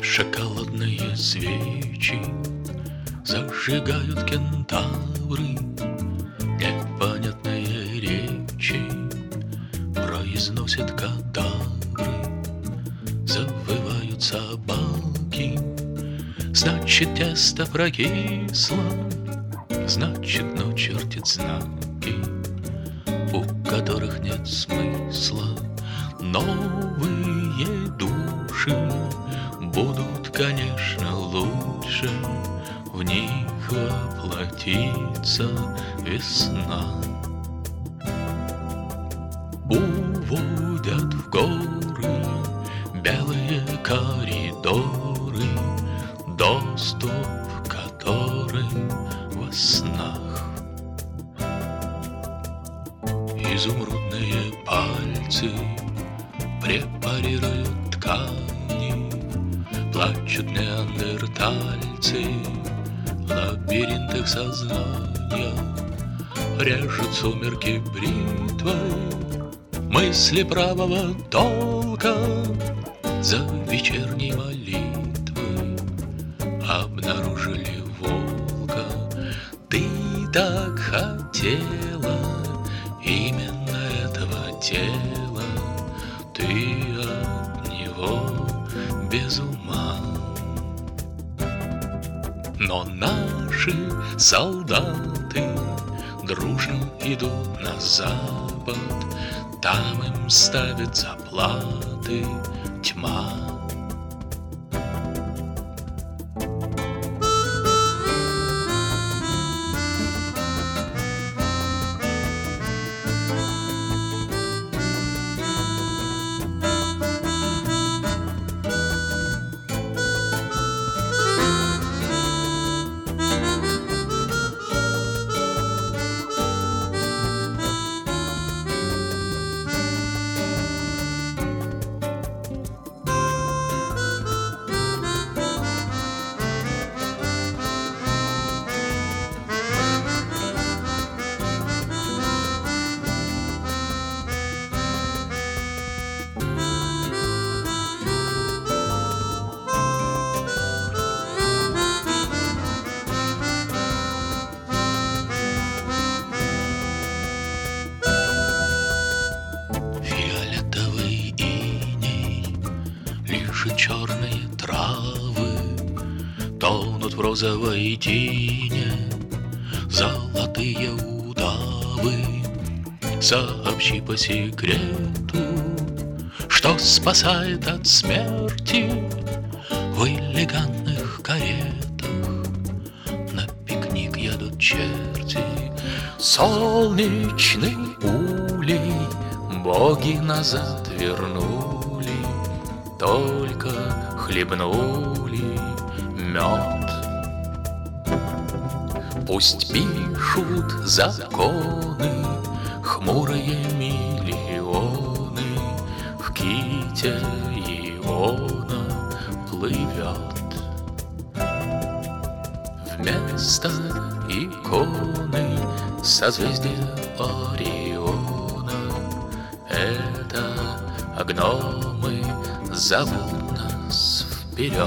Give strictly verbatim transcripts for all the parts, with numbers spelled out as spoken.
Шоколадные свечи зажигают кентавры, непонятные речи произносят кадавры, завывают собаки. Значит, тесто прокисло, значит, ну чертит знаки, у которых нет смысла. Новые души будут, конечно, лучше, в них воплотится весна. Уводят в горы белые коридоры, доступ к которым во снах. Изумрудные пальцы препарируют ткани, плачут неандертальцы в лабиринтах сознания. Режут сумерки бритвой мысли правого толка, за вечерней молитвой обнаружили волка. Ты так хотела именно этого тела, ты от него без ума. Но наши солдаты дружно идут на запад, там им ставят заплаты тьма. Черные травы тонут в розовой тине, золотые удавы. Сообщи по секрету, что спасает от смерти в элегантных каретах. На пикник едут черти, солнечный улей боги назад вернули, только хлебнули мед. Пусть пишут законы хмурые миллионы, в ките Иона плывет. Вместо иконы созвездие Ориона, это гномы зовут нас вперед.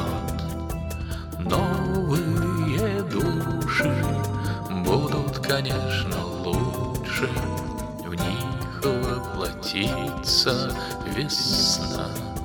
Новые души будут, конечно, лучше, в них воплотится весна.